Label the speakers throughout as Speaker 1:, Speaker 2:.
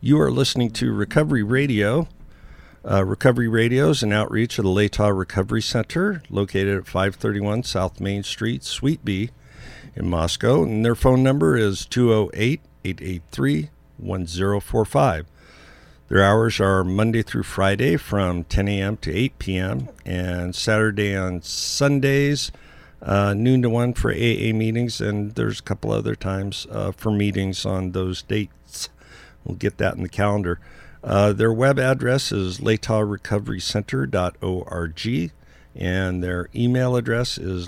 Speaker 1: You are listening to Recovery Radio. Recovery Radio is an outreach of the Latah Recovery Center, located at 531 South Main Street, Suite B in Moscow. And their phone number is 208-883-1045. Their hours are Monday through Friday from 10 a.m. to 8 p.m. and Saturday and Sundays, noon to 1 for AA meetings. And there's a couple other times for meetings on those dates. We'll get that in the calendar. Their web address is latahrecoverycenter.org, and their email address is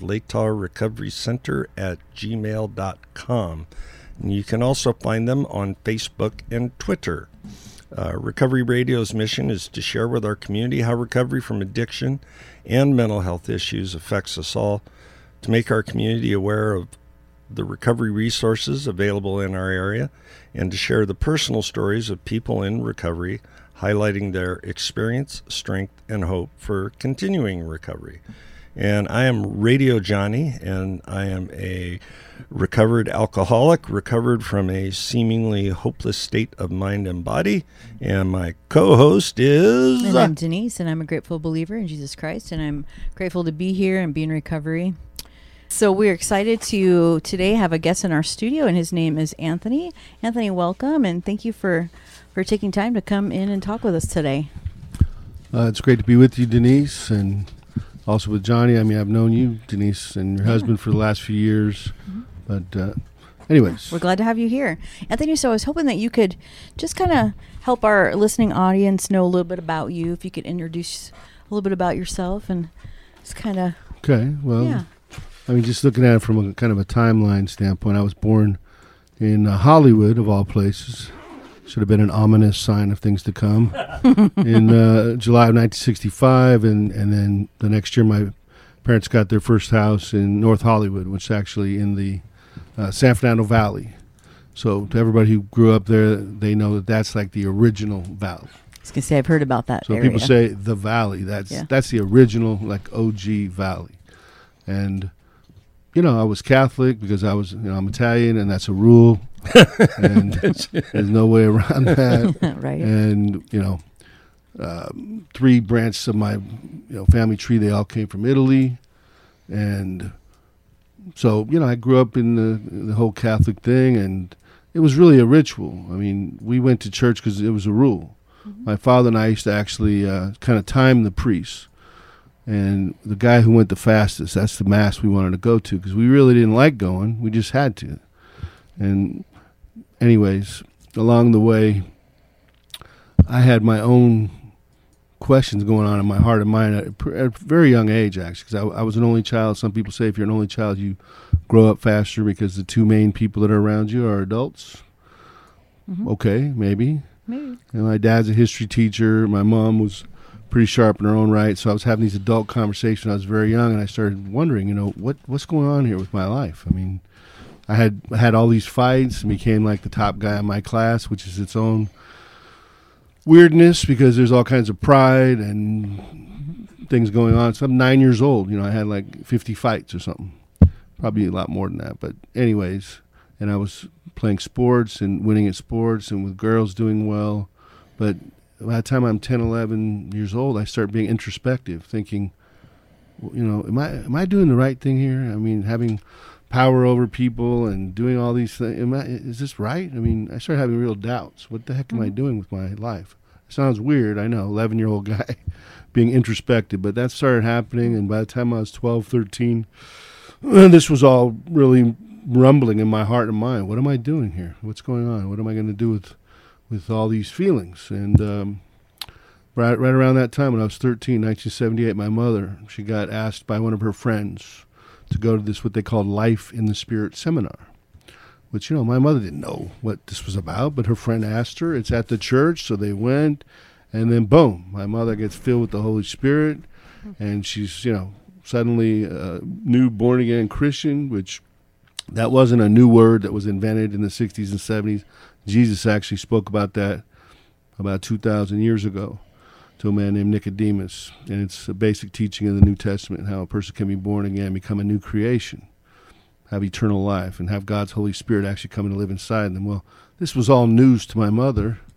Speaker 1: latahrecoverycenter@gmail.com. And you can also find them on Facebook and Twitter. Recovery Radio's mission is to share with our community how recovery from addiction and mental health issues affects us all, to make our community aware of the recovery resources available in our area, and to share the personal stories of people in recovery, highlighting their experience, strength, and hope for continuing recovery. And I am Radio Johnny, and I am a recovered alcoholic, recovered from a seemingly hopeless state of mind and body. And my co-host is...
Speaker 2: And I'm Denise, and I'm a grateful believer in Jesus Christ, and I'm grateful to be here and be in recovery. So we're excited to today have a guest in our studio, and his name is Anthony. Anthony, welcome, and thank you for taking time to come in and talk with us today.
Speaker 3: It's great to be with you, Denise, and also with Johnny. I mean, I've known you, Denise, and your husband for the last few years. Mm-hmm. But anyways.
Speaker 2: We're glad to have you here. Anthony, so I was hoping that you could just kind of help our listening audience know a little bit about you, if you could introduce a little bit about yourself and just kind of...
Speaker 3: Okay, well... Yeah. I mean, just looking at it from a kind of a timeline standpoint, I was born in Hollywood, of all places. Should have been an ominous sign of things to come. In July of 1965, and then the next year my parents got their first house in North Hollywood, which is actually in the San Fernando Valley. So to everybody who grew up there, they know that that's like the original valley.
Speaker 2: I was going to say, I've heard about that area.
Speaker 3: So people say the valley. That's the original, like, OG valley. And... you know, I was Catholic because I'm Italian, and that's a rule, and there's no way around that.
Speaker 2: Right.
Speaker 3: And, three branches of my, family tree, they all came from Italy. And so, I grew up in the whole Catholic thing, and it was really a ritual. I mean, we went to church because it was a rule. Mm-hmm. My father and I used to actually kind of time the priests. And the guy who went the fastest, that's the mass we wanted to go to, because we really didn't like going. We just had to. And anyways, along the way, I had my own questions going on in my heart and mind at a very young age, actually, because I was an only child. Some people say if you're an only child, you grow up faster because the two main people that are around you are adults. Mm-hmm. Okay, maybe. And my dad's a history teacher. My mom was... pretty sharp in her own right, so I was having these adult conversations when I was very young, and I started wondering, what's going on here with my life? I mean, I had all these fights and became like the top guy in my class, which is its own weirdness because there's all kinds of pride and things going on. So I'm 9 years old, I had like 50 fights or something, probably a lot more than that, but anyways, and I was playing sports and winning at sports and with girls doing well, but by the time I'm 10, 11 years old, I start being introspective, thinking, am I doing the right thing here? I mean, having power over people and doing all these things, is this right? I mean, I started having real doubts. What the heck am I doing with my life? It sounds weird, I know, 11-year-old guy being introspective, but that started happening, and by the time I was 12, 13, this was all really rumbling in my heart and mind. What am I doing here? What's going on? What am I going to do with all these feelings? And right around that time when I was 13, 1978, my mother, she got asked by one of her friends to go to this, what they called Life in the Spirit seminar, which, my mother didn't know what this was about, but her friend asked her. It's at the church, so they went, and then boom, my mother gets filled with the Holy Spirit, and she's, suddenly a new born-again Christian, which that wasn't a new word that was invented in the 60s and 70s. Jesus actually spoke about that about 2,000 years ago to a man named Nicodemus. And it's a basic teaching of the New Testament, how a person can be born again, become a new creation, have eternal life, and have God's Holy Spirit actually come and live inside them. Well, this was all news to my mother.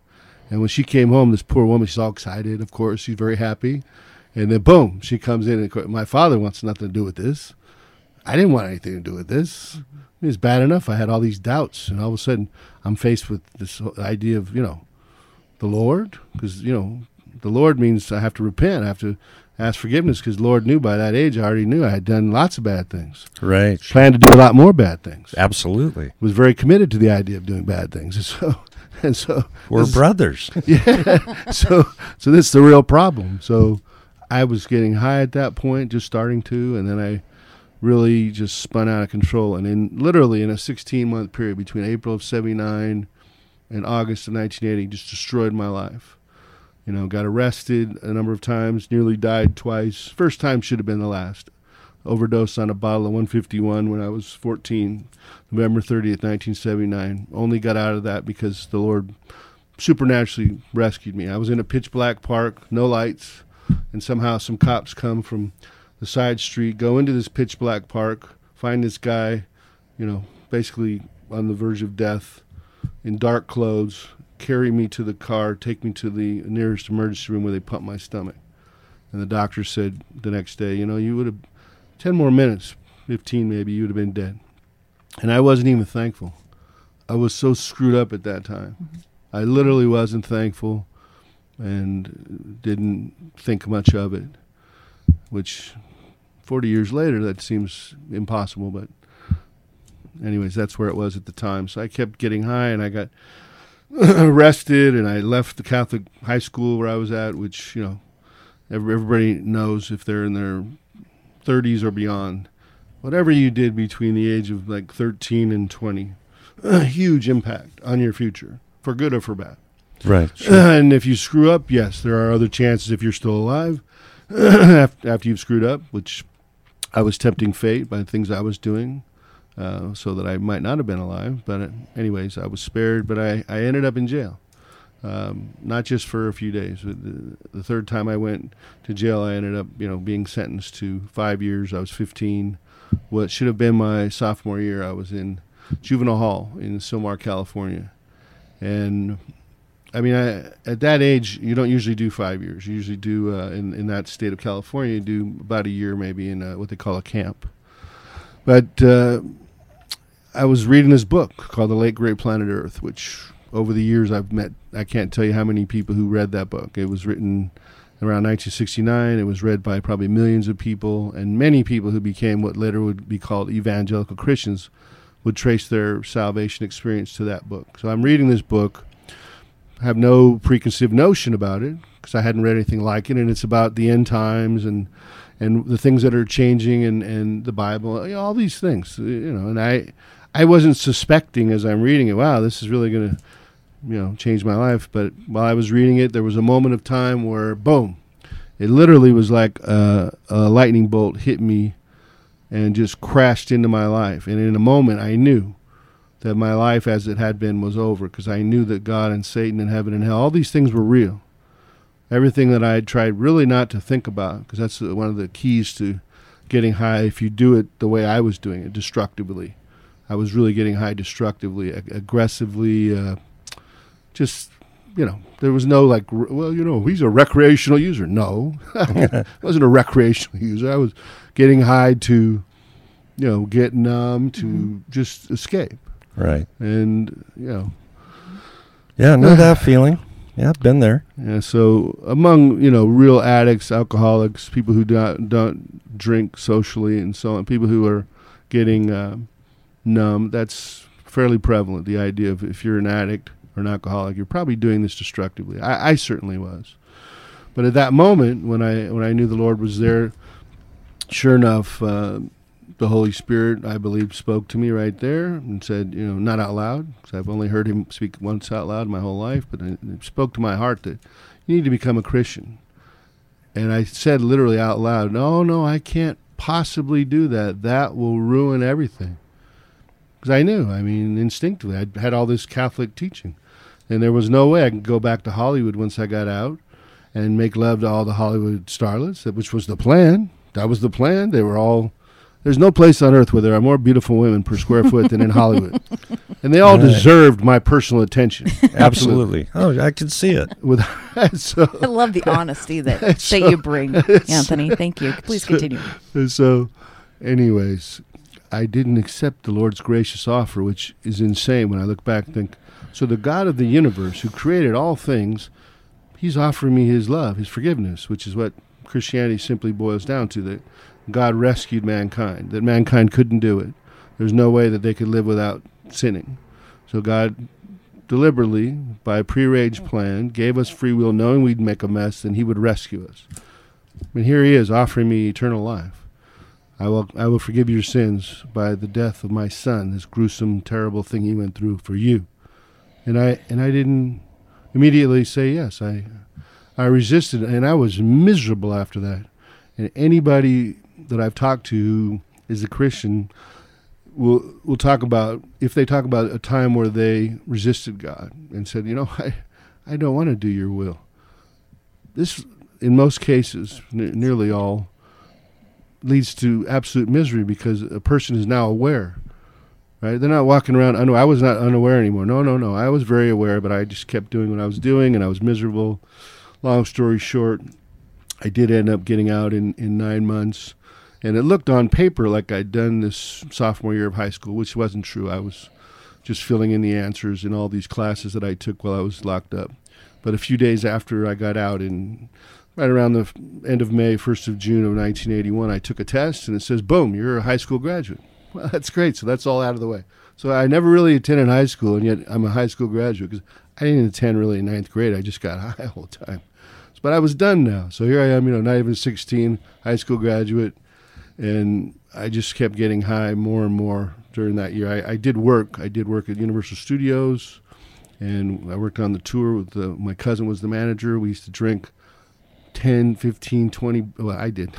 Speaker 3: And when she came home, this poor woman, she's all excited, of course. She's very happy. And then, boom, she comes in, and my father wants nothing to do with this. I didn't want anything to do with this. It was bad enough I had all these doubts. And all of a sudden, I'm faced with this idea of, the Lord. Because, the Lord means I have to repent. I have to ask forgiveness, because the Lord knew by that age, I already knew I had done lots of bad things.
Speaker 1: Right.
Speaker 3: Planned to do a lot more bad things.
Speaker 1: Absolutely.
Speaker 3: Was very committed to the idea of doing bad things. And so
Speaker 1: we're brothers.
Speaker 3: Yeah. So this is the real problem. So I was getting high at that point, just starting to, and then I really just spun out of control. And literally in a 16-month period between April of 79 and August of 1980, just destroyed my life. Got arrested a number of times, nearly died twice. First time should have been the last. Overdosed on a bottle of 151 when I was 14, November 30th, 1979. Only got out of that because the Lord supernaturally rescued me. I was in a pitch black park, no lights, and somehow some cops come from the side street, go into this pitch black park, find this guy, basically on the verge of death, in dark clothes, carry me to the car, take me to the nearest emergency room where they pump my stomach. And the doctor said the next day, you would have 10 more minutes, 15 maybe, you would have been dead. And I wasn't even thankful. I was so screwed up at that time. Mm-hmm. I literally wasn't thankful and didn't think much of it, which 40 years later, that seems impossible. But anyways, that's where it was at the time. So I kept getting high, and I got arrested, and I left the Catholic high school where I was at, which, everybody knows if they're in their 30s or beyond. Whatever you did between the age of like 13 and 20, a huge impact on your future, for good or for bad.
Speaker 1: Right. Sure.
Speaker 3: And if you screw up, yes, there are other chances if you're still alive after you've screwed up, which I was tempting fate by the things I was doing. So that I might not have been alive. But anyways, I was spared, but I ended up in jail. Not just for a few days. The third time I went to jail, I ended up, being sentenced to 5 years. I was 15. What should have been my sophomore year, I was in juvenile hall in Sylmar, California. And, at that age, you don't usually do 5 years. You usually do, in that state of California, you do about a year maybe in what they call a camp. But I was reading this book called The Late Great Planet Earth, which over the years I've met, I can't tell you how many people who read that book. It was written around 1969. It was read by probably millions of people, and many people who became what later would be called evangelical Christians would trace their salvation experience to that book. So I'm reading this book, have no preconceived notion about it, because I hadn't read anything like it, and it's about the end times and the things that are changing and the Bible, all these things, and I wasn't suspecting as I'm reading it, wow, this is really going to, change my life. But while I was reading it, there was a moment of time where, boom, it literally was like a lightning bolt hit me and just crashed into my life. And in a moment, I knew that my life as it had been was over, because I knew that God and Satan and heaven and hell, all these things were real. Everything that I had tried really not to think about, because that's one of the keys to getting high if you do it the way I was doing it, destructively. I was really getting high destructively, aggressively, just, there was no like, well, he's a recreational user. No, I wasn't a recreational user. I was getting high to, get numb, to just escape.
Speaker 1: Right.
Speaker 3: And,
Speaker 1: Yeah, I know that feeling. Yeah, I've been there.
Speaker 3: Yeah, so among, real addicts, alcoholics, people who don't drink socially and so on, people who are getting numb, that's fairly prevalent, the idea of if you're an addict or an alcoholic, you're probably doing this destructively. I certainly was. But at that moment, when I knew the Lord was there, sure enough, the Holy Spirit, I believe, spoke to me right there and said, not out loud, because I've only heard him speak once out loud my whole life, but it spoke to my heart that you need to become a Christian. And I said literally out loud, no, I can't possibly do that. That will ruin everything. Because I knew, instinctively, I had all this Catholic teaching. And there was no way I could go back to Hollywood once I got out and make love to all the Hollywood starlets, which was the plan. That was the plan. They were all There's no place on earth where there are more beautiful women per square foot than in Hollywood. And they all deserved my personal attention.
Speaker 1: Absolutely. Oh, I can see it.
Speaker 3: So,
Speaker 2: I love the honesty that you bring, Anthony. Thank you. Please continue.
Speaker 3: So, anyways, I didn't accept the Lord's gracious offer, which is insane when I look back and think, so the God of the universe who created all things, he's offering me his love, his forgiveness, which is what Christianity simply boils down to, that God rescued mankind, that mankind couldn't do it. There's no way that they could live without sinning. So God deliberately, by a prearranged plan, gave us free will, knowing we'd make a mess, and he would rescue us. And here he is offering me eternal life. I will forgive your sins by the death of my son, this gruesome, terrible thing he went through for you. And I didn't immediately say yes. I resisted, and I was miserable after that. And anybody that I've talked to who is a Christian will talk about, if they talk about a time where they resisted God and said, I don't want to do your will. This, in most cases, nearly all, leads to absolute misery because a person is now aware, right? They're not walking around, I was not unaware anymore. No. I was very aware, but I just kept doing what I was doing, and I was miserable. Long story short, I did end up getting out in 9 months, and it looked on paper like I'd done this sophomore year of high school, which wasn't true. I was just filling in the answers in all these classes that I took while I was locked up. But a few days after I got out, right around the end of May, 1st of June of 1981, I took a test, and it says, boom, you're a high school graduate. Well, that's great. So that's all out of the way. So I never really attended high school, and yet I'm a high school graduate because I didn't attend really in 9th grade. I just got high all the time. But I was done now. So here I am, not even 16, high school graduate, and I just kept getting high more and more during that year. I did work. I did work at Universal Studios, and I worked on the tour with my cousin was the manager. We used to drink 10, 15, 20, well, I did.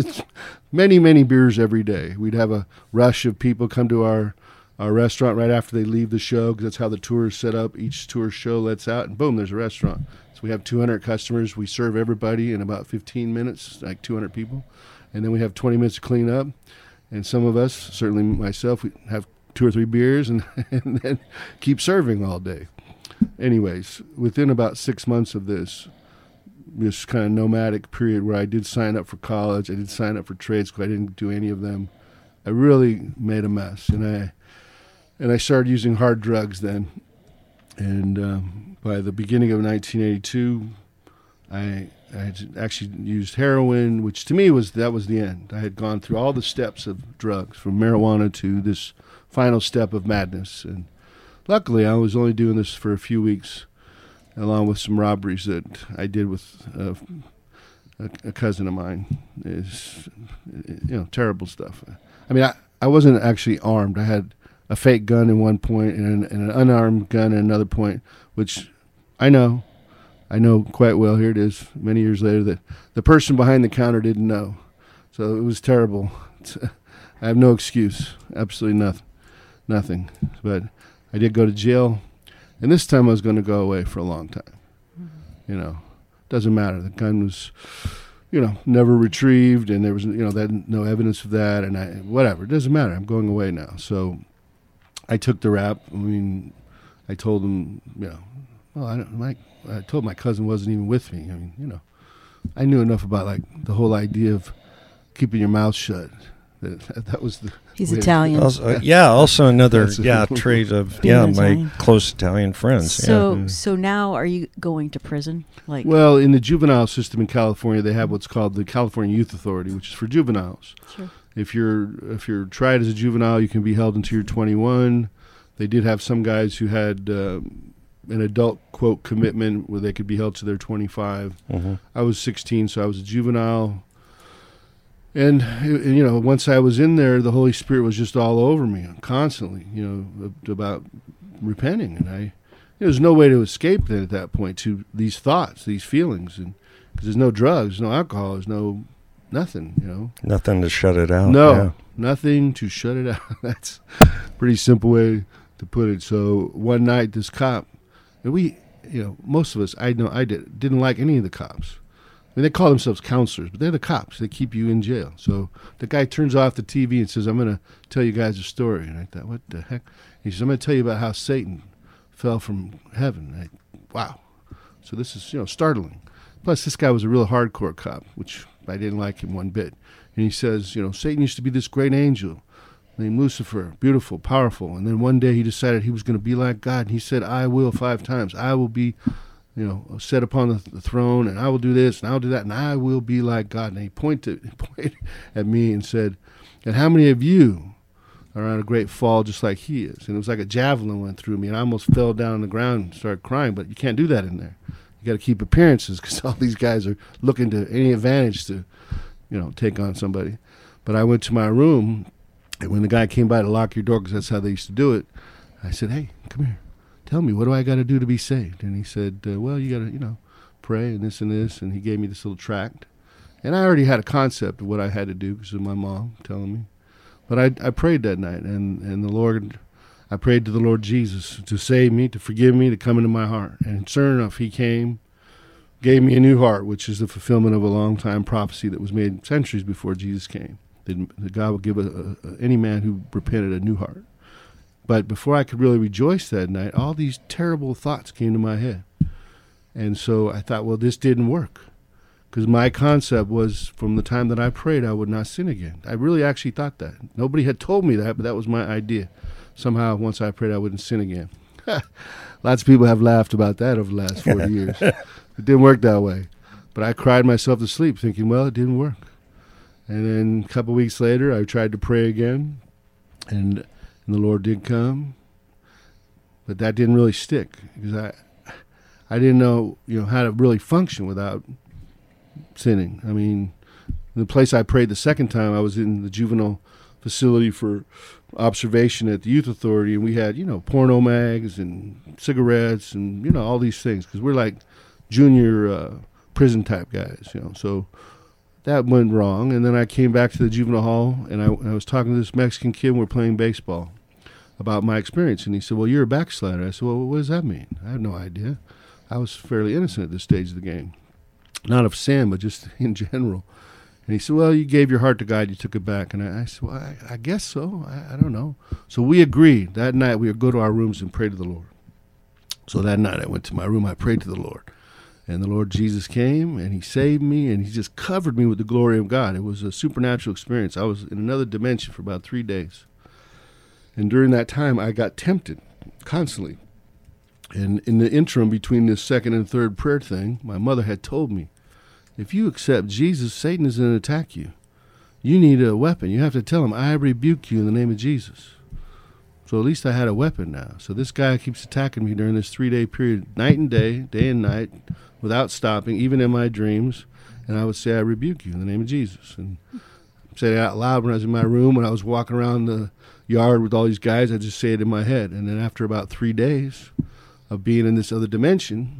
Speaker 3: many, many beers every day. We'd have a rush of people come to our restaurant right after they leave the show, because that's how the tour is set up. Each tour show lets out, and boom, there's a restaurant. So we have 200 customers. We serve everybody in about 15 minutes, like 200 people. And then we have 20 minutes to clean up. And some of us, certainly myself, we have 2 or 3 beers and then keep serving all day. Anyways, within about 6 months of this kind of nomadic period where I did sign up for college, I did sign up for trade school, I didn't do any of them, I really made a mess. And I started using hard drugs then. And by the beginning of 1982, I had actually used heroin, which to me was the end. I had gone through all the steps of drugs, from marijuana to this final step of madness. And luckily, I was only doing this for a few weeks, along with some robberies that I did with a cousin of mine. Is terrible stuff. I mean, I wasn't actually armed. I had a fake gun at one point and an unarmed gun at another point, which I know quite well. Here it is, many years later, that the person behind the counter didn't know. So it was terrible. I have no excuse, absolutely nothing. But I did go to jail, and this time I was going to go away for a long time. Mm-hmm. Doesn't matter. The gun was, never retrieved, and there was, no evidence of that, and whatever. It doesn't matter. I'm going away now. So I took the rap. I mean, I told him, I told my cousin wasn't even with me. I mean, I knew enough about the whole idea of keeping your mouth shut. That was the.
Speaker 2: He's Italian.
Speaker 1: Also another trait of my
Speaker 2: Italian.
Speaker 1: Close Italian friends.
Speaker 2: So now are you going to prison?
Speaker 3: Well, in the juvenile system in California, they have what's called the California Youth Authority, which is for juveniles.
Speaker 2: Sure.
Speaker 3: If you're tried as a juvenile, you can be held until you're 21. They did have some guys who had an adult, quote, commitment where they could be held to their 25. Mm-hmm. I was 16, so I was a juvenile. And, once I was in there, the Holy Spirit was just all over me constantly, about repenting. And there's no way to escape then at that point to these thoughts, these feelings. And because there's no drugs, no alcohol, there's no nothing,
Speaker 1: Nothing to shut it out.
Speaker 3: No, nothing to shut it out. That's a pretty simple way to put it. So one night, this cop, and we, most of us, I didn't like any of the cops. mean, they call themselves counselors, but they're the cops. They keep you in jail. So the guy turns off the TV and says, I'm going to tell you guys a story. And I thought, what the heck? He says, I'm going to tell you about how Satan fell from heaven. Wow. So this is, startling. Plus, this guy was a real hardcore cop, which I didn't like him one bit. And he says, Satan used to be this great angel named Lucifer, beautiful, powerful. And then one day he decided he was going to be like God. And he said, I will 5 times. I will be, set upon the throne, and I will do this, and I will do that, and I will be like God. And he pointed at me and said, and how many of you are on a great fall just like he is? And it was like a javelin went through me, and I almost fell down on the ground and started crying. But you can't do that in there. You got to keep appearances because all these guys are looking to any advantage to, take on somebody. But I went to my room, and when the guy came by to lock your door, because that's how they used to do it, I said, hey, come here. Tell me, what do I got to do to be saved? And he said, well, you got to, pray and this and this. And he gave me this little tract. And I already had a concept of what I had to do because of my mom telling me. But I prayed that night, and the Lord, I prayed to the Lord Jesus to save me, to forgive me, to come into my heart. And sure enough, he came, gave me a new heart, which is the fulfillment of a long-time prophecy that was made centuries before Jesus came. That God would give any man who repented a new heart. But before I could really rejoice that night, all these terrible thoughts came to my head. And so I thought, well, this didn't work. Because my concept was from the time that I prayed, I would not sin again. I really actually thought that. Nobody had told me that, but that was my idea. Somehow, once I prayed, I wouldn't sin again. Lots of people have laughed about that over the last 40 years. It didn't work that way. But I cried myself to sleep thinking, well, it didn't work. And then a couple of weeks later, I tried to pray again, and the Lord did come. But that didn't really stick because I didn't know, how to really function without sinning. I mean, the place I prayed the second time, I was in the juvenile facility for observation at the youth authority, and we had, porno mags and cigarettes and, all these things because we're like junior prison type guys, So that went wrong, and then I came back to the juvenile hall, and I was talking to this Mexican kid, and we're playing baseball about my experience, and he said, well, you're a backslider. I said, well, what does that mean? I had no idea. I was fairly innocent at this stage of the game. Not of sin, but just in general. And he said, well, you gave your heart to God, you took it back. And I said, well, I guess so. I don't know. So we agreed. That night we would go to our rooms and pray to the Lord. So that night I went to my room, I prayed to the Lord. And the Lord Jesus came, and he saved me, and he just covered me with the glory of God. It was a supernatural experience. I was in another dimension for about 3 days. And during that time, I got tempted constantly. And in the interim between this second and third prayer thing, my mother had told me, if you accept Jesus, Satan is going to attack you. You need a weapon. You have to tell him, I rebuke you in the name of Jesus. So at least I had a weapon now. So this guy keeps attacking me during this 3-day period, night and day and night, without stopping, even in my dreams. And I would say, I rebuke you in the name of Jesus. And say it out loud when I was in my room. When I was walking around the yard with all these guys, I just say it in my head. And then after about 3 days of being in this other dimension,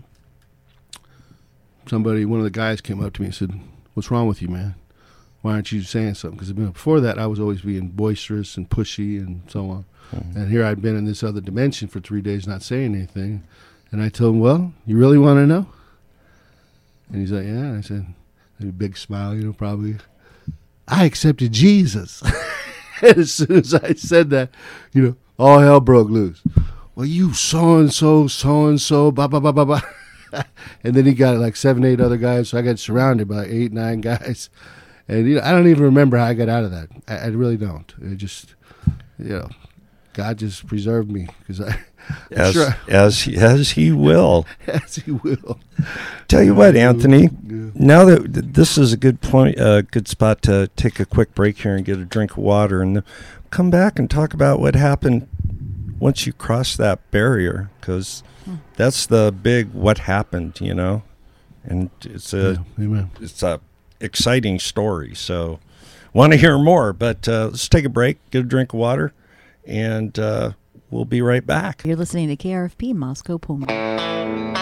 Speaker 3: one of the guys came up to me and said, what's wrong with you, man? Why aren't you saying something? Because before that, I was always being boisterous and pushy and so on. Mm-hmm. And here I'd been in this other dimension for 3 days not saying anything. And I told him, well, you really want to know? And he's like, yeah. And I said, a big smile, probably. I accepted Jesus. And as soon as I said that, all hell broke loose. Well, you so-and-so, blah, blah, blah, blah, blah. And then he got like 7, 8 other guys. So I got surrounded by 8, 9 guys. And, I don't even remember how I got out of that. I really don't. It just, God just preserved me because
Speaker 1: as he will.
Speaker 3: As he will.
Speaker 1: Tell you what, Anthony, now that this is a good point, good spot to take a quick break here and get a drink of water and come back and talk about what happened once you cross that barrier, because that's the big what happened, and it's a exciting story. So want to hear more, but let's take a break, get a drink of water, and we'll be right back.
Speaker 2: You're listening to KRFP Moscow Pullman.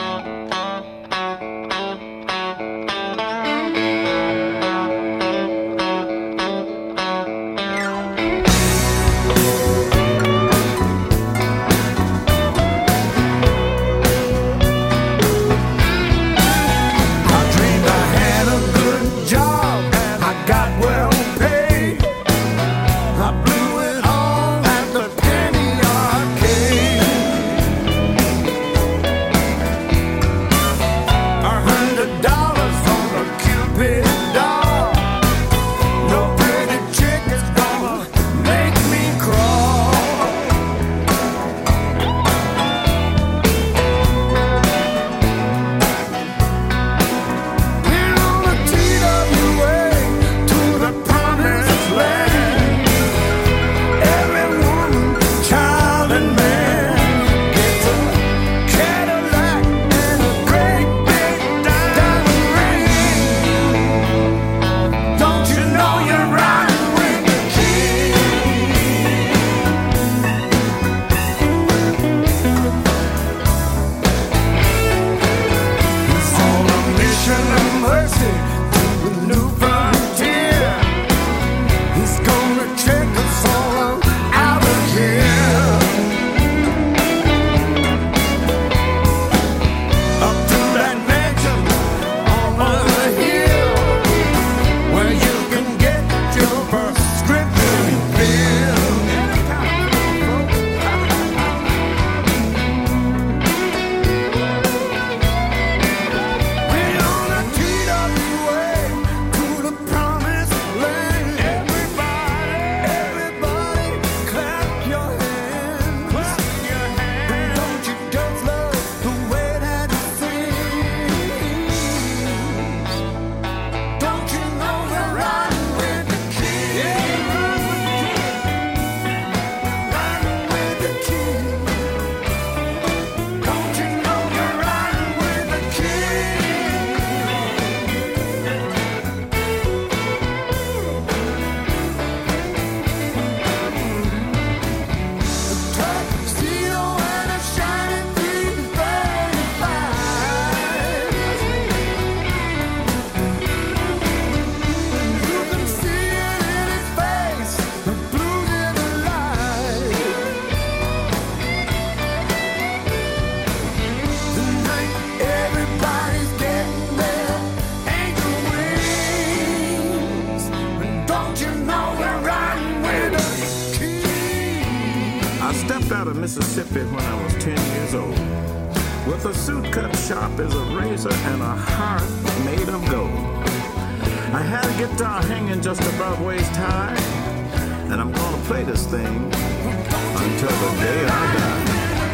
Speaker 4: I stepped out of Mississippi when I was 10 years old, with a suit cut sharp as a razor and a heart made of gold. I had a guitar hanging just above waist high, and I'm gonna play this thing until the day I die.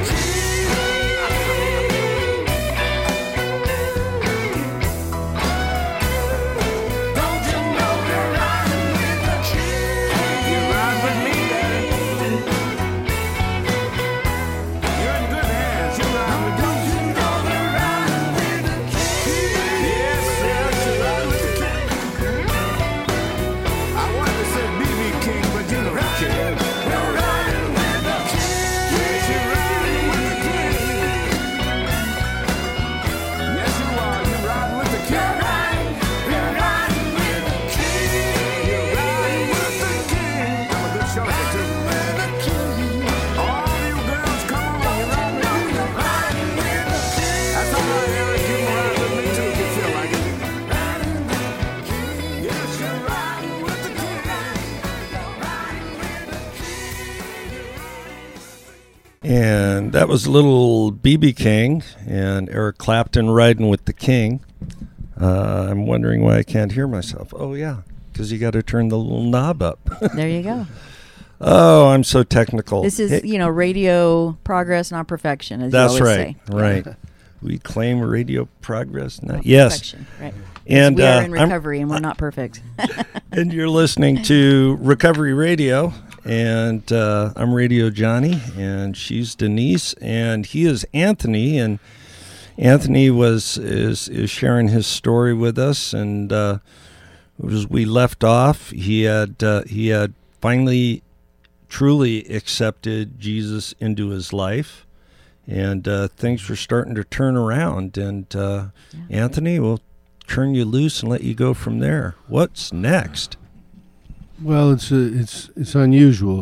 Speaker 1: And that was little B.B. King and Eric Clapton riding with the King. I'm wondering why I can't hear myself. Oh, yeah, because you got to turn the little knob up.
Speaker 2: There you go.
Speaker 1: Oh, I'm so technical.
Speaker 2: This is, radio progress, not perfection, as
Speaker 1: That's
Speaker 2: you always
Speaker 1: right,
Speaker 2: say.
Speaker 1: right. We claim radio progress, not
Speaker 2: perfection, right.
Speaker 1: And
Speaker 2: we are in recovery, and we're not perfect.
Speaker 1: And you're listening to Recovery Radio, and I'm Radio Johnny, and she's Denise, and he is Anthony, and Anthony is sharing his story with us, and as we left off, he had finally truly accepted Jesus into his life, and things were starting to turn around, and Anthony will turn you loose and let you go from there. What's next?
Speaker 3: Well, it's unusual.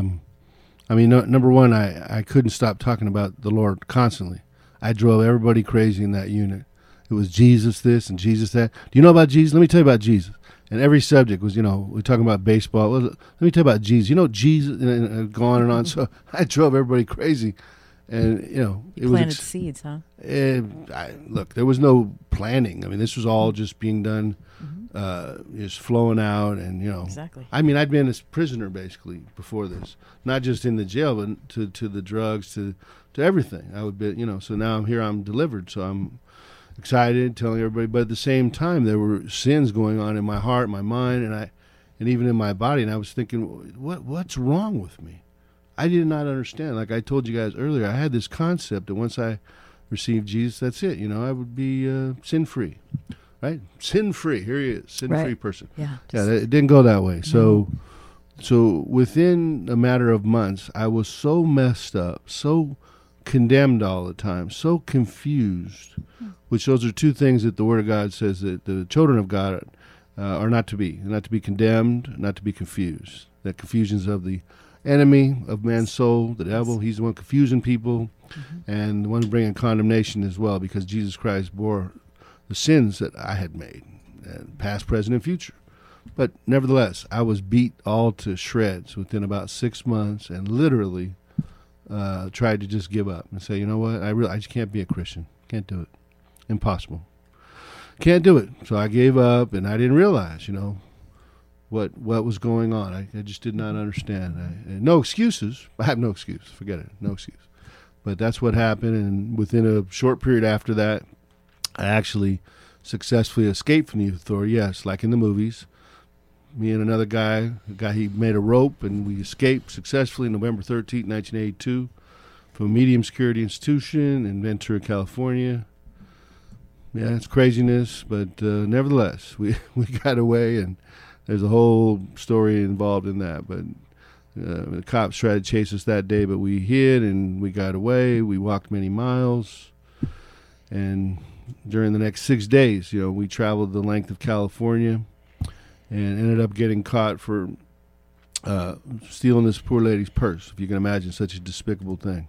Speaker 3: Number one, I couldn't stop talking about the Lord constantly. I drove everybody crazy in that unit. It was Jesus this and Jesus that. Do you know about Jesus? Let me tell you about Jesus. And every subject was, we're talking about baseball. Let me tell you about Jesus. Jesus, and go on and on. So I drove everybody crazy. And, it
Speaker 2: planted seeds, huh?
Speaker 3: Look, there was no planning. This was all just being done, just flowing out. And,
Speaker 2: Exactly.
Speaker 3: I'd been a prisoner, basically, before this. Not just in the jail, but to the drugs, to everything. I would be, so now I'm here, I'm delivered. So I'm excited, telling everybody. But at the same time, there were sins going on in my heart, my mind, and even in my body. And I was thinking, what's wrong with me? I did not understand. Like I told you guys earlier, I had this concept that once I received Jesus, that's it. I would be sin-free, right? Sin-free. Here he is, sin-free person.
Speaker 2: Yeah.
Speaker 3: It didn't go that way. So within a matter of months, I was so messed up, so condemned all the time, so confused, which those are two things that the Word of God says that the children of God are not to be condemned, not to be confused. That confusion's of the enemy of man's soul, the devil. He's the one confusing people, and the one bringing condemnation as well, because Jesus Christ bore the sins that I had made, past, present, and future. But nevertheless, I was beat all to shreds within about 6 months, and literally tried to just give up and say, you know what, I just can't be a Christian. Can't do it. Impossible. Can't do it. So I gave up, and I didn't realize, what was going on. I just did not understand. No excuses. I have no excuse. Forget it. No excuse. But that's what happened, and within a short period after that, I actually successfully escaped from the youth authority. Yes, like in the movies. Me and another guy, he made a rope, and we escaped successfully November 13th, 1982, from a medium security institution in Ventura, California. Yeah, it's craziness, but nevertheless, we got away, and there's a whole story involved in that. But the cops tried to chase us that day, but we hid, and we got away. We walked many miles, and during the next 6 days, we traveled the length of California, and ended up getting caught for stealing this poor lady's purse, if you can imagine such a despicable thing.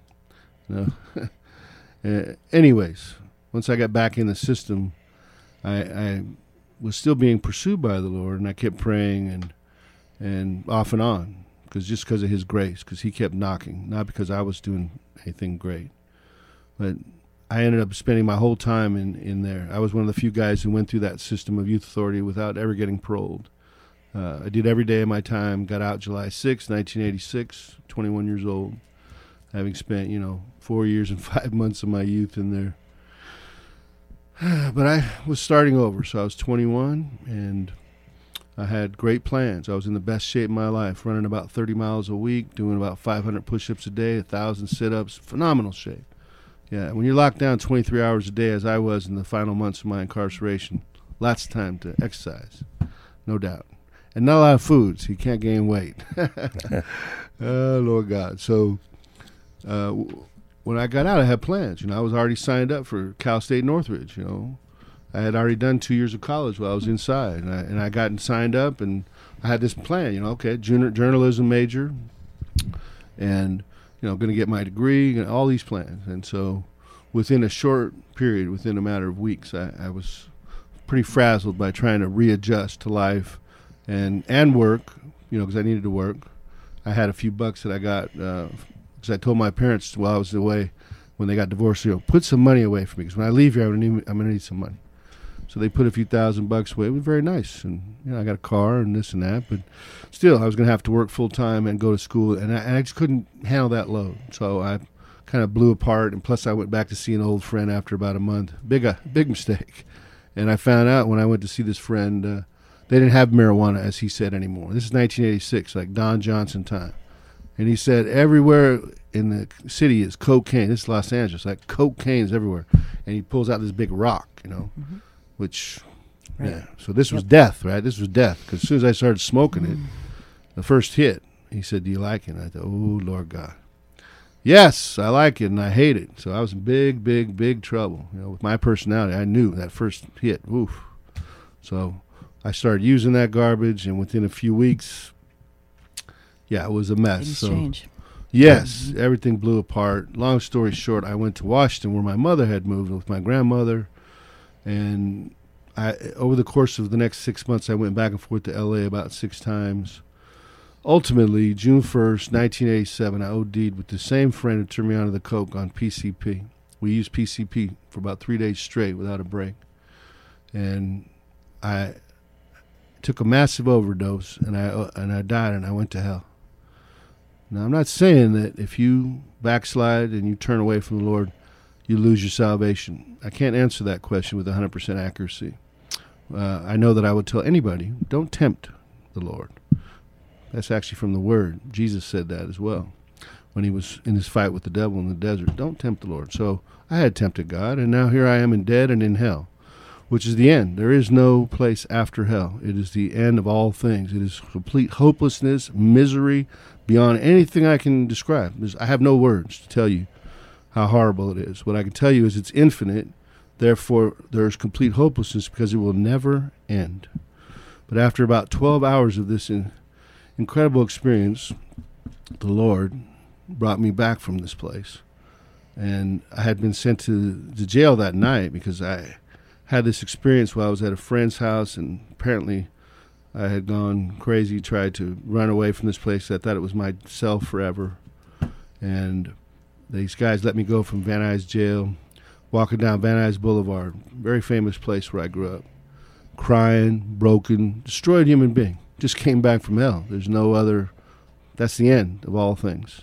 Speaker 3: Anyways, once I got back in the system, I was still being pursued by the Lord, and I kept praying and off and on, because of his grace, because he kept knocking, not because I was doing anything great. But I ended up spending my whole time in there. I was one of the few guys who went through that system of youth authority without ever getting paroled. I did every day of my time, got out July 6, 1986, 21 years old, having spent, 4 years and 5 months of my youth in there. But I was starting over, so I was 21, and I had great plans. I was in the best shape of my life, running about 30 miles a week, doing about 500 push-ups a day, 1,000 sit-ups, phenomenal shape. Yeah, when you're locked down 23 hours a day, as I was in the final months of my incarceration, lots of time to exercise, no doubt. And not a lot of food, so you can't gain weight. Oh, Lord God. So when I got out, I had plans. I was already signed up for Cal State Northridge, I had already done 2 years of college while I was inside, and I got signed up, and I had this plan, okay, journalism major, and, going to get my degree, and all these plans. And so within a short period, within a matter of weeks, I was pretty frazzled by trying to readjust to life and work, because I needed to work. I had a few bucks that I got because I told my parents while I was away when they got divorced, put some money away for me, because when I leave here, I'm going to need some money. So they put a few $1,000 away. It was very nice. And, I got a car and this and that. But still, I was going to have to work full time and go to school. And I just couldn't handle that load. So I kind of blew apart. And plus, I went back to see an old friend after about a month. Big mistake. And I found out when I went to see this friend, they didn't have marijuana, as he said, anymore. This is 1986, like Don Johnson time. And he said everywhere in the city is cocaine. This is Los Angeles. Like cocaine's everywhere. And he pulls out this big rock, Mm-hmm. Which, right. Yeah. So this was death, right? This was death. Because as soon as I started smoking it, the first hit, he said, "Do you like it?" And I thought, "Oh, Lord God. Yes, I like it, and I hate it." So I was in big trouble. With my personality, I knew that first hit, oof. So I started using that garbage, and within a few weeks, it was a mess.
Speaker 2: Things
Speaker 3: so
Speaker 2: change.
Speaker 3: Yes, everything blew apart. Long story short, I went to Washington where my mother had moved with my grandmother. And over the course of the next 6 months, I went back and forth to L.A. about 6 times. Ultimately, June 1st, 1987, I OD'd with the same friend who turned me on to the coke on PCP. We used PCP for about 3 days straight without a break. And I took a massive overdose, and I died, and I went to hell. Now, I'm not saying that if you backslide and you turn away from the Lord, you lose your salvation. I can't answer that question with 100% accuracy. I know that I would tell anybody, don't tempt the Lord. That's actually from the Word. Jesus said that as well when he was in his fight with the devil in the desert. Don't tempt the Lord. So I had tempted God, and now here I am in dead and in hell, which is the end. There is no place after hell. It is the end of all things. It is complete hopelessness, misery, beyond anything I can describe. I have no words to tell you how horrible it is. What I can tell you is it's infinite, therefore there's complete hopelessness because it will never end. But after about 12 hours of this incredible experience, the Lord brought me back from this place. And I had been sent to jail that night because I had this experience while I was at a friend's house, and apparently I had gone crazy, tried to run away from this place. I thought it was my cell forever. And these guys let me go from Van Nuys jail, walking down Van Nuys Boulevard, very famous place where I grew up, crying, broken, destroyed human being. Just came back from hell. There's no other, that's the end of all things.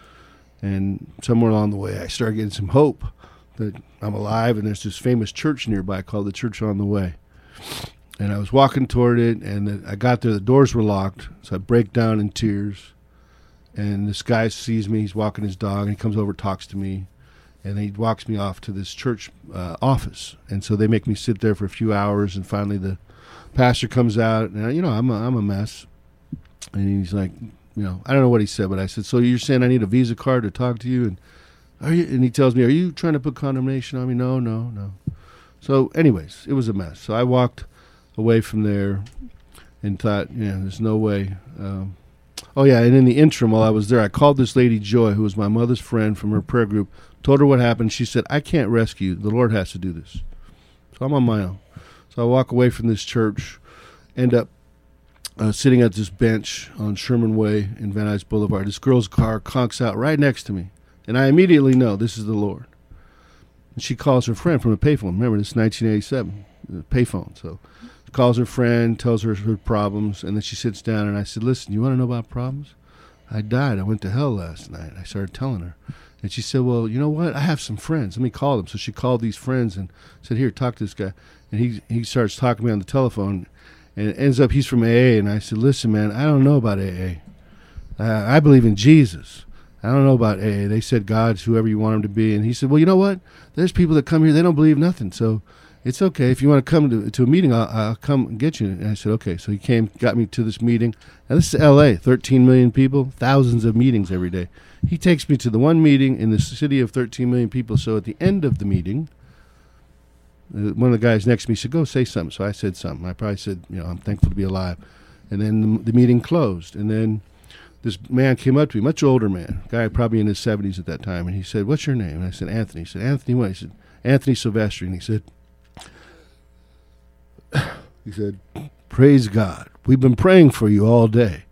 Speaker 3: And somewhere along the way, I started getting some hope that I'm alive, and there's this famous church nearby called the Church on the Way. And I was walking toward it, and I got there, the doors were locked, so I break down in tears. And this guy sees me, he's walking his dog, and he comes over, talks to me, and he walks me off to this church office. And so they make me sit there for a few hours, and finally the pastor comes out, and I'm a mess. And he's like, I don't know what he said, but I said, "So you're saying I need a Visa card to talk to you?" And he tells me, "Are you trying to put condemnation on me?" No. So anyways, it was a mess. So I walked away from there and thought, there's no way. And in the interim, while I was there, I called this lady, Joy, who was my mother's friend from her prayer group, told her what happened. She said, "I can't rescue you. The Lord has to do this." So I'm on my own. So I walk away from this church, end up sitting at this bench on Sherman Way in Van Nuys Boulevard. This girl's car conks out right next to me, and I immediately know this is the Lord. And she calls her friend from a payphone. Remember, this is 1987, the payphone. So she calls her friend, tells her her problems, and then she sits down, and I said, listen, you want to know about problems? I died. I went to hell last night. I started telling her. And she said, well, you know what? I have some friends. Let me call them. So she called these friends and said, here, talk to this guy. And he starts talking to me on the telephone. And it ends up he's from AA. And I said, listen, man, I don't know about AA. I believe in Jesus. I don't know about AA. They said God's whoever you want him to be. And he said, well, you know what? There's people that come here, they don't believe nothing. So it's okay. If you want to come to a meeting, I'll come and get you. And I said, okay. So he came, got me to this meeting. Now, this is L.A., 13 million people, thousands of meetings every day. He takes me to the one meeting in the city of 13 million people. So at the end of the meeting, one of the guys next to me said, go say something. So I said something. I probably said, I'm thankful to be alive. And then the meeting closed. And then this man came up to me, much older man, guy probably in his 70s at that time. And he said, what's your name? And I said, Anthony. He said, Anthony what? He said, Anthony Silvestri. And he said, praise God. We've been praying for you all day.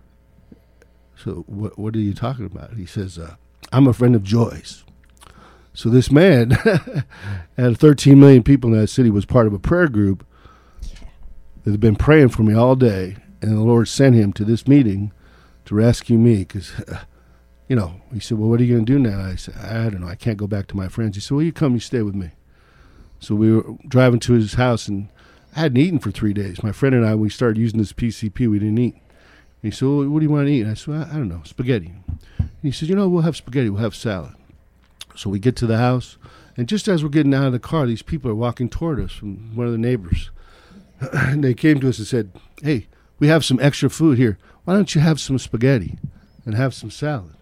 Speaker 3: So what are you talking about? He says, I'm a friend of Joy's. So this man, out of 13 million people in that city, was part of a prayer group that had been praying for me all day. And the Lord sent him to this meeting to rescue me because, he said, well, what are you going to do now? I said, I don't know. I can't go back to my friends. He said, well, you come, you stay with me. So we were driving to his house, and I hadn't eaten for 3 days. My friend and I, we started using this PCP. We didn't eat. And he said, well, what do you want to eat? And I said, well, I don't know, spaghetti. And he said, we'll have spaghetti. We'll have salad. So we get to the house, and just as we're getting out of the car, these people are walking toward us from one of the neighbors. And they came to us and said, hey, we have some extra food here. Why don't you have some spaghetti and have some salad?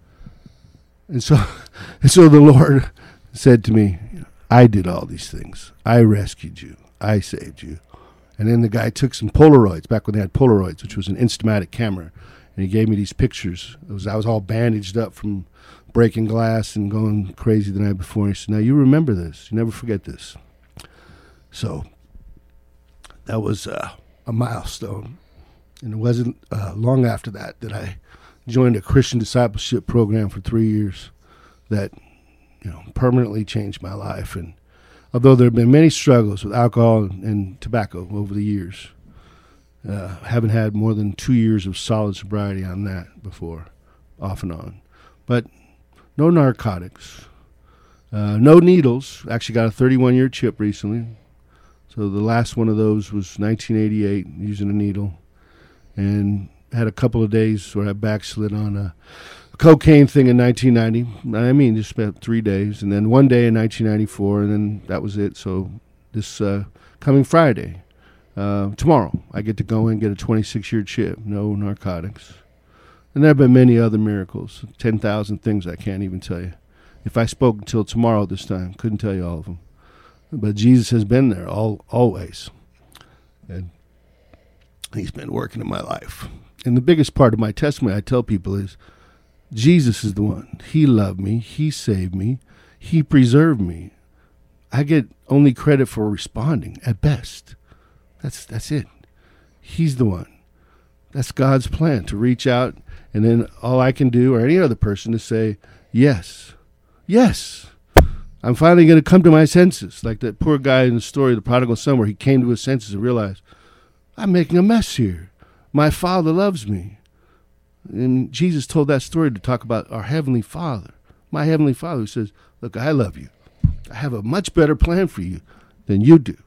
Speaker 3: And so the Lord said to me, I did all these things. I rescued you. I saved you. And then the guy took some Polaroids, back when they had Polaroids, which was an Instamatic camera, and he gave me these pictures. I was all bandaged up from breaking glass and going crazy the night before. And he said, now you remember this. You never forget this. So that was a milestone. And it wasn't long after that I joined a Christian discipleship program for 3 years that permanently changed my life. And although there have been many struggles with alcohol and tobacco over the years, haven't had more than 2 years of solid sobriety on that before, off and on. But no narcotics, no needles. Actually got a 31-year chip recently. So the last one of those was 1988, using a needle. And had a couple of days where I backslid on a cocaine thing in 1990. I mean, just spent 3 days. And then one day in 1994, and then that was it. So this coming Friday, tomorrow, I get to go and get a 26-year chip, no narcotics. And there have been many other miracles, 10,000 things I can't even tell you. If I spoke until tomorrow this time, couldn't tell you all of them. But Jesus has been there always. And he's been working in my life. And the biggest part of my testimony I tell people is Jesus is the one. He loved me. He saved me. He preserved me. I get only credit for responding at best. That's it. He's the one. That's God's plan, to reach out, and then all I can do, or any other person, is say, yes. Yes. I'm finally going to come to my senses. Like that poor guy in the story, the prodigal son, where he came to his senses and realized, I'm making a mess here. My Father loves me. And Jesus told that story to talk about our Heavenly Father. My Heavenly Father, who says, look, I love you. I have a much better plan for you than you do.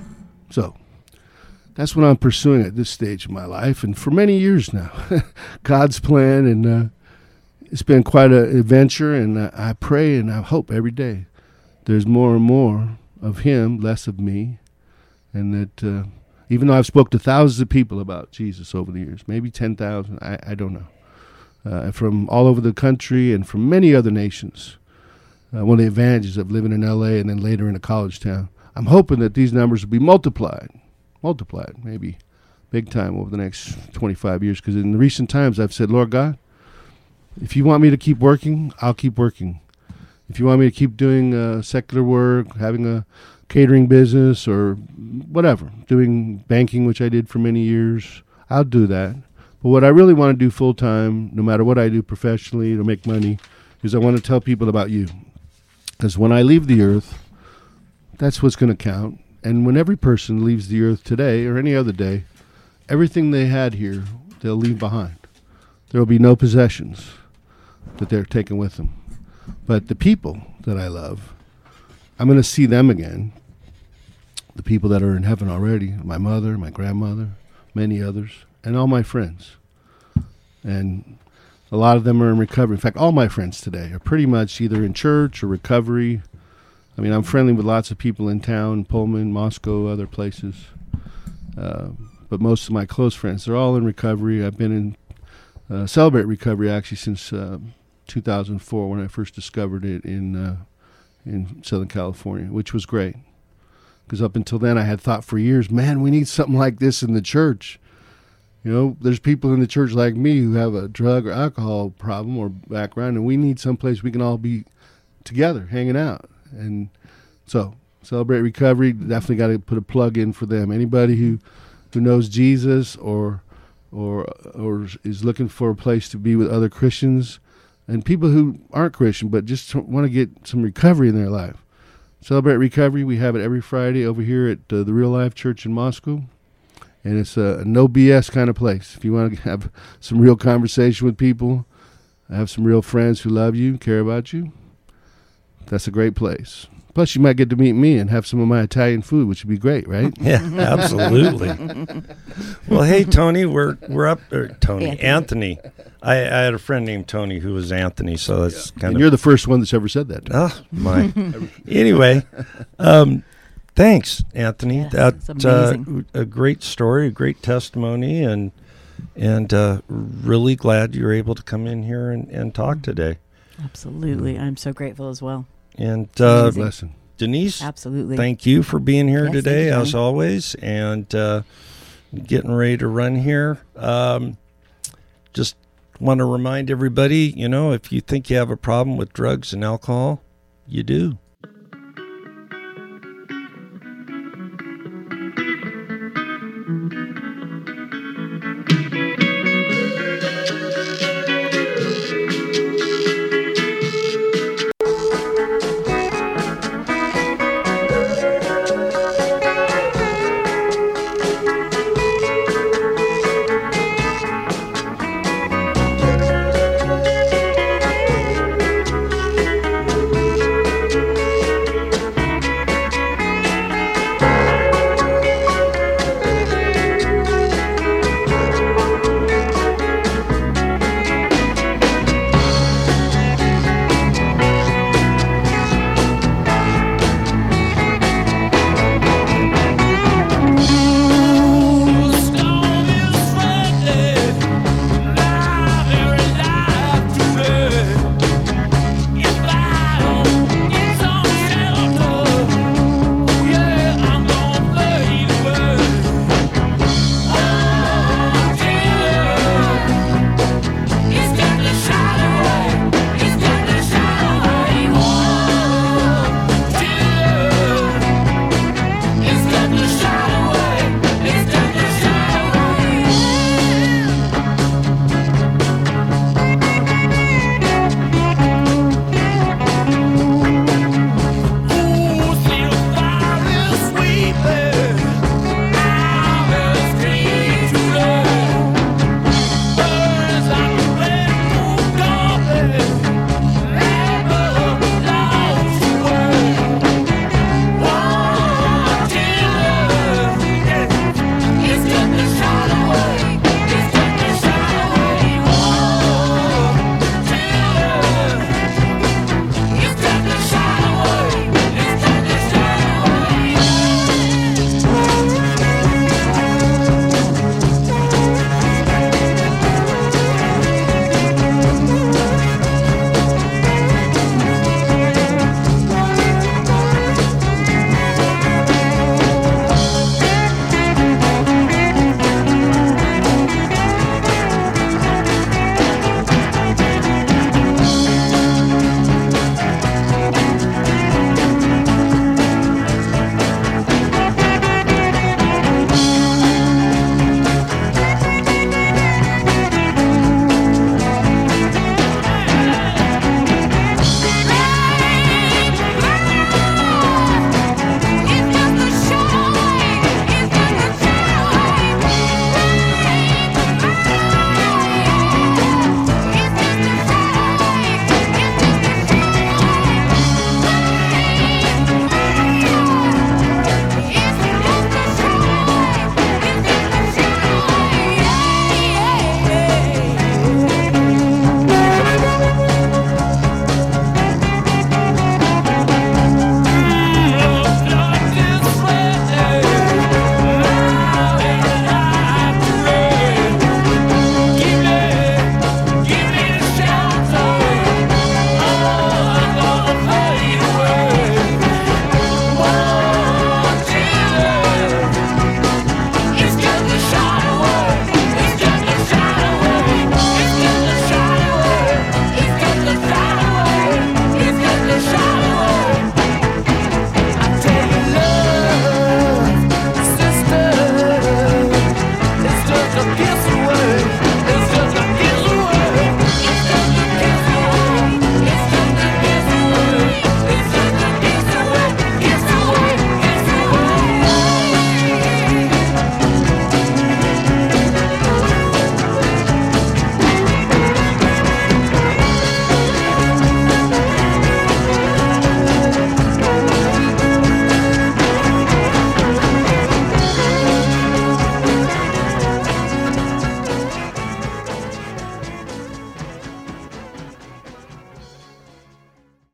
Speaker 3: So that's what I'm pursuing at this stage of my life, and for many years now. God's plan, and it's been quite an adventure, and I pray and I hope every day there's more and more of Him, less of me, and that even though I've spoke to thousands of people about Jesus over the years, maybe 10,000, I don't know, from all over the country and from many other nations. One of the advantages of living in L.A. and then later in a college town, I'm hoping that these numbers will be multiplied, maybe big time over the next 25 years. Because in the recent times, I've said, Lord God, if you want me to keep working, I'll keep working. If you want me to keep doing secular work, having a catering business or whatever, doing banking, which I did for many years, I'll do that. But what I really want to do full time, no matter what I do professionally to make money, is I want to tell people about you. Because when I leave the earth, that's what's going to count. And when every person leaves the earth today or any other day, everything they had here, they'll leave behind. There will be no possessions that they're taking with them. But the people that I love, I'm going to see them again. The people that are in heaven already, my mother, my grandmother, many others, and all my friends. And a lot of them are in recovery. In fact, all my friends today are pretty much either in church or recovery. I mean, I'm friendly with lots of people in town, Pullman, Moscow, other places. But most of my close friends, they're all in recovery. I've been in Celebrate Recovery actually since 2004 when I first discovered it in Southern California, which was great. Because up until then, I had thought for years, man, we need something like this in the church. You know, there's people in the church like me who have a drug or alcohol problem or background, and we need someplace we can all be together, hanging out. And so, Celebrate Recovery, definitely got to put a plug in for them. Anybody who knows Jesus or is looking for a place to be with other Christians, and people who aren't Christian but just want to get some recovery in their life. Celebrate Recovery, we have it every Friday over here at the Real Life Church in Moscow. And it's a no BS kind of place. If you want to have some real conversation with people, have some real friends who love you, care about you, that's a great place. Plus, you might get to meet me and have some of my Italian food, which would be great, right?
Speaker 1: Yeah, absolutely. Well, hey, Tony, we're up. Anthony. I had a friend named Tony who was Anthony, so that's kind
Speaker 3: and
Speaker 1: of.
Speaker 3: You're the first one that's ever said that.
Speaker 1: Oh, my. Anyway, thanks, Anthony.
Speaker 2: Yes,
Speaker 1: That's
Speaker 2: it's amazing.
Speaker 1: A great story, a great testimony, and really glad you're able to come in here and talk today.
Speaker 2: Absolutely. I'm so grateful as well.
Speaker 1: And
Speaker 3: Blessing.
Speaker 1: Denise,
Speaker 2: Absolutely.
Speaker 1: thank you for being here
Speaker 2: Yes,
Speaker 1: today,
Speaker 2: thank you,
Speaker 1: as
Speaker 2: Tony.
Speaker 1: always, and getting ready to run here. Just want to remind everybody, if you think you have a problem with drugs and alcohol, you do.